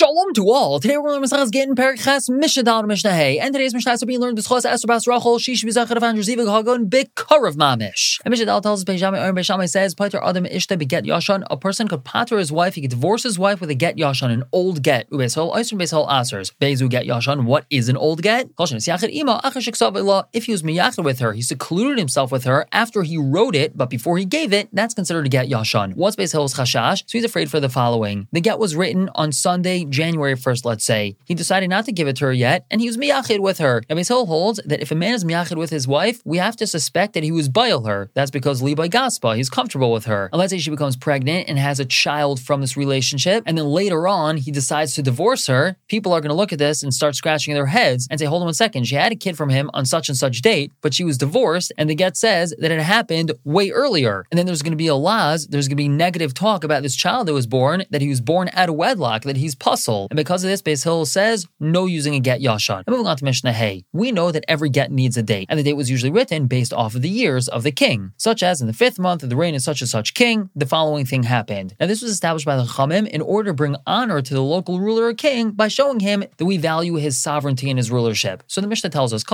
Shalom to all. Today we're going to learn Gittin Perek Ches Mishnah Dal Mishnah Hey, and today's Mishnah is being learned B'schos Esther Bas Rachel Shish B'Zachar of Andrew Zivig Hagon B'Karav Mamish. And Mishnah Dal tells us Beishamai says Pater Adam Ishta Beget Yashan. A person could pater his wife. He could divorce his wife with a get Yashan, an old get. Ubeishol Oisr Beishol Asers. Beizu get Yashan. What is an old get? If he was miyachid with her, he secluded himself with her after he wrote it, but before he gave it, that's considered a get Yashan. What's Beishil's Chashash? So he's afraid for the following: the get was written on Sunday, January 1st, let's say. He decided not to give it to her yet, and he was miyachid with her. And Beis holds that if a man is miyachid with his wife, we have to suspect that he was bail her. That's because li by gaspa, he's comfortable with her. And let's say she becomes pregnant and has a child from this relationship, and then later on, he decides to divorce her. People are going to look at this and start scratching their heads and say, hold on 1 second, she had a kid from him on such and such date, but she was divorced, and the get says that it happened way earlier. And then there's going to be a laz, there's going to be negative talk about this child that was born, that he was born out of wedlock, that he's puzzled. And because of this, Beis Hill says, no using a get yashan. And moving on to Mishnah Hey, we know that every get needs a date, and the date was usually written based off of the years of the king, such as in the 5th month of the reign of such and such king, the following thing happened. Now this was established by the Chachamim in order to bring honor to the local ruler or king by showing him that we value his sovereignty and his rulership. So the Mishnah tells us,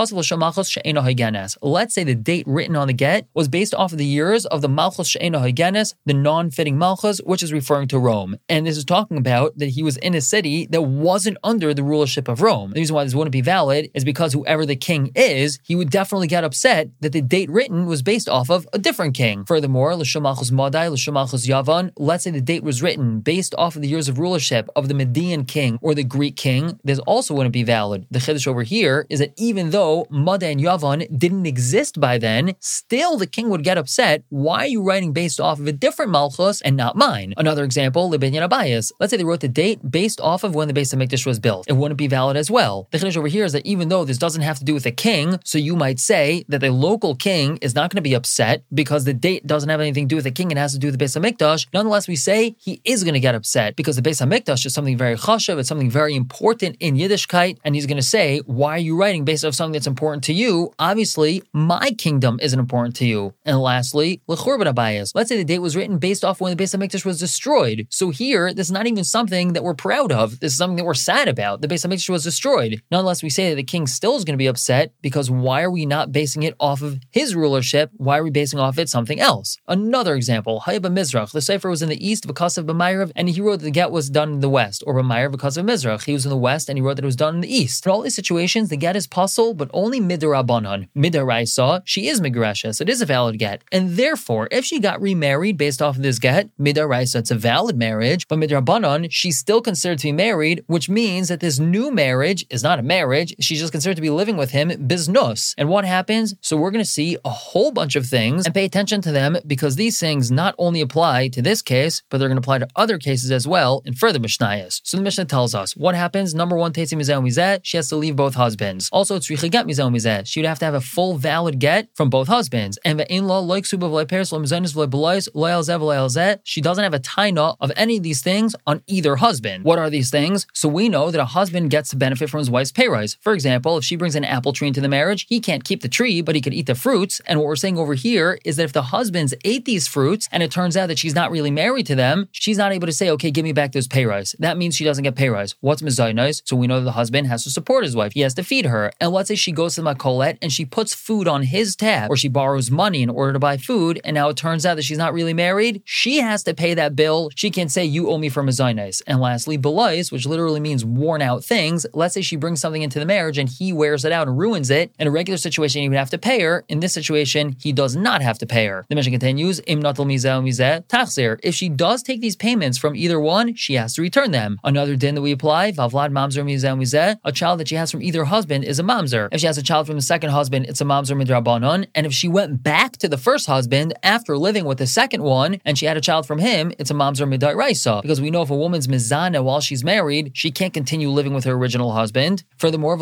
let's say the date written on the get was based off of the years of the Malchus She'ena Hagenes, the non-fitting Malchus, which is referring to Rome. And this is talking about that he was in a city that wasn't under the rulership of Rome. The reason why this wouldn't be valid is because whoever the king is, he would definitely get upset that the date written was based off of a different king. Furthermore, L'Shum Malchus Madai, L'Shum Malchus Yavan, let's say the date was written based off of the years of rulership of the Median king or the Greek king, this also wouldn't be valid. The chiddush over here is that even though Madai and Yavan didn't exist by then, still the king would get upset. Why are you writing based off of a different Malchus and not mine? Another example, Libinyan Abayas. Let's say they wrote the date based off of when the Beis HaMikdash was built. It wouldn't be valid as well. The chiddush over here is that even though this doesn't have to do with a king, so you might say that the local king is not going to be upset because the date doesn't have anything to do with the king, it has to do with the Beis HaMikdash. Nonetheless, we say he is going to get upset because the Beis HaMikdash is something very chashav, it's something very important in Yiddishkeit, and he's going to say, why are you writing based off something that's important to you? Obviously, my kingdom isn't important to you. And lastly, l'churban abayas. Let's say the date was written based off when the Beis HaMikdash was destroyed. So here, this is not even something that we're proud of. This is something that we're sad about. The Beis HaMikdash was destroyed. Nonetheless, we say that the king still is going to be upset because why are we not basing it off of his rulership? Why are we basing off it something else? Another example, Hayab Mizrach. The Sefer was in the east because of B'mayrav, and he wrote that the get was done in the west, or B'mayrav because of Mizrach. He was in the west, and he wrote that it was done in the east. In all these situations, the get is puzzle, but only midarabanan. Midaraisa, she is migresha, so it is a valid get. And therefore, if she got remarried based off of this get, midaraisa, it's a valid marriage, but midarabanan, she's still considered to be married, which means that this new marriage is not a marriage, she's just considered to be living with him, biznus. And what happens? So we're going to see a whole bunch of things and pay attention to them because these things not only apply to this case, but they're going to apply to other cases as well in further Mishnayos. So the Mishnah tells us what happens. Number one, Teitzi Mizeh Mizeh, she has to leave both husbands. Also, Tzricha Get Mizeh Mizeh, she would have to have a full valid get from both husbands. And Ve'in Lo Loik Suba V'Lei Peres Lo Mizanis V'Lei Belois Lo Zeh V'Lei Zeh, she doesn't have a taina of any of these things on either husband. What are these things? So we know that a husband gets to benefit from his wife's pay rise. For example, if she brings an apple tree into the marriage, he can't keep the tree, but he could eat the fruits. And what we're saying over here is that if the husbands ate these fruits and it turns out that she's not really married to them, she's not able to say, okay, give me back those pay rise. That means she doesn't get pay rise. What's mizaynos? So we know that the husband has to support his wife. He has to feed her. And let's say she goes to the makolet and she puts food on his tab, or she borrows money in order to buy food, and now it turns out that she's not really married. She has to pay that bill. She can't say, you owe me for mizaynos. And lastly, belois, which literally means worn out things. Let's say she brings something into the marriage and he wears it out and ruins it. In a regular situation, he would have to pay her. In this situation, he does not have to pay her. The Mishnah continues, Im natal mizeh mizeh tachzir. If she does take these payments from either one, she has to return them. Another din that we apply, Vavlad mamzer mizeh mizeh, a child that she has from either husband is a mamzer. If she has a child from the second husband, it's a mamzer midrabanan. And if she went back to the first husband after living with the second one and she had a child from him, it's a mamzer midairaisa. Because we know if a woman's mizana while she's married, she can't continue living with her original husband. Furthermore,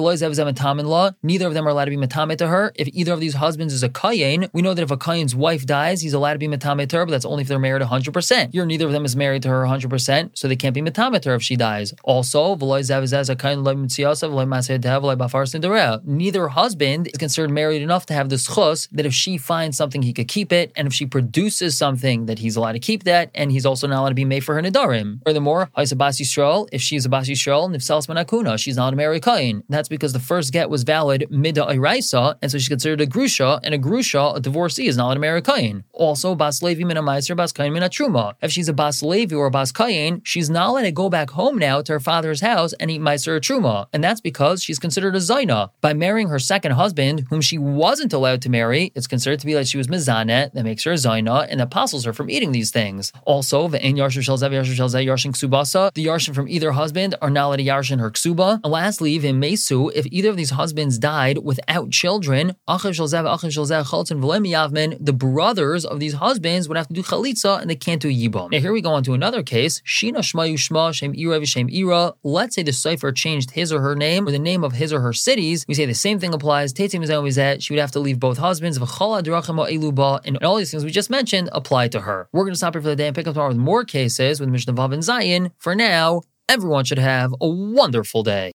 neither of them are allowed to be matame to her. If either of these husbands is a kayin, we know that if a kayin's wife dies, he's allowed to be matame to her, but that's only if they're married 100%. Here, neither of them is married to her 100%, so they can't be matame to her if she dies. Also, neither husband is considered married enough to have the schus that if she finds something, he could keep it, and if she produces something, that he's allowed to keep that, and he's also not allowed to be made for her nedarim. Furthermore, Yisrael, if she's a Bas Yisrael, Nifsalas Menakuna, she's not a Mary Kain. That's because the first get was valid Mida Iraisa, and so she's considered a Grusha, and a Grusha, a divorcee, is not a Mary Kain. Also, Bas Levi Mina Meiser, Bas Kain Mina Truma. If she's a Bas Levi or a Bas Kain, she's not allowed to go back home now to her father's house and eat Meiser or Truma, and that's because she's considered a Zaina. By marrying her second husband, whom she wasn't allowed to marry, it's considered to be like she was Mizanet, that makes her a Zaina, and that apostles her from eating these things. Also, the Yarshin Ksubasa, the Yarshin from either husband are not allowed to Yarshin her Ksuba. And lastly, the Mesu, if either of these husbands died without children, the brothers of these husbands would have to do Chalitza and they can't do Yibam. Now here we go on to another case. Shina Shmayu Shma Shem Ira V'Shem Ira. Let's say the Sefer changed his or her name or the name of his or her cities. We say the same thing applies. She would have to leave both husbands. And all these things we just mentioned apply to her. We're going to stop here for the day and pick up tomorrow with more cases with Mishnah Vav and Zayin. For now, everyone should have a wonderful day.